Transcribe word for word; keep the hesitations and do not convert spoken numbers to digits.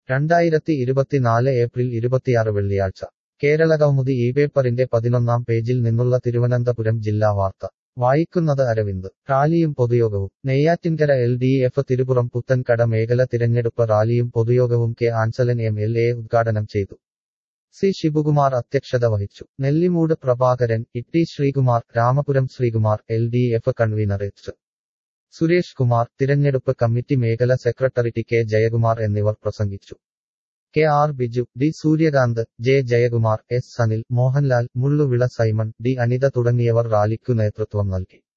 രണ്ടായിരത്തി ഇരുപത്തിനാല് ഏപ്രിൽ ഇരുപത്തിയാറ് വെള്ളിയാഴ്ച കേരളകൗമുദി ഈ പേപ്പറിന്റെ പതിനൊന്നാം പേജിൽ നിന്നുള്ള തിരുവനന്തപുരം ജില്ലാ വാർത്ത വായിക്കുന്നത് അരവിന്ദ് റാലിയും പൊതുയോഗവും Neyyattinkara L D F Thirupuram Puthenkada മേഖല തിരഞ്ഞെടുപ്പ് റാലിയും പൊതുയോഗവും K Ansalan M L A ഉദ്ഘാടനം ചെയ്തു. സി ശിവകുമാർ അധ്യക്ഷത വഹിച്ചു. Nellimoodu Prabhakaran, Itty Sreekumar, Ramapuram Sreekumar, L D F convener H Suresh Kumar, തിരഞ്ഞെടുപ്പ് കമ്മിറ്റി മേഖല സെക്രട്ടറി ടി കെ ജയകുമാർ എന്നിവർ പ്രസംഗിച്ചു. K R Biju, D Suryakanth, J Jayakumar, S Sanil, Mohanlal, Mulluvila Simon, D Anitha തുടങ്ങിയവർ റാലിക്കു നേതൃത്വം നൽകി.